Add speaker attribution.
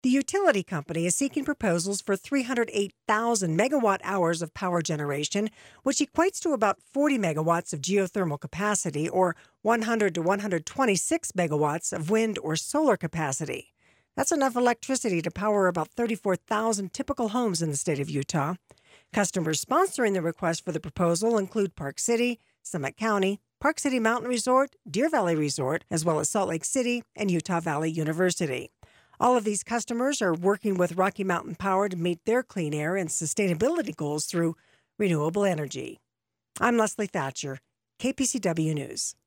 Speaker 1: The utility company is seeking proposals for 308,000 megawatt hours of power generation, which equates to about 40 megawatts of geothermal capacity or 100 to 126 megawatts of wind or solar capacity. That's enough electricity to power about 34,000 typical homes in the state of Utah. Customers sponsoring the request for the proposal include Park City, Summit County, Park City Mountain Resort, Deer Valley Resort, as well as Salt Lake City and Utah Valley University. All of these customers are working with Rocky Mountain Power to meet their clean air and sustainability goals through renewable energy. I'm Leslie Thatcher, KPCW News.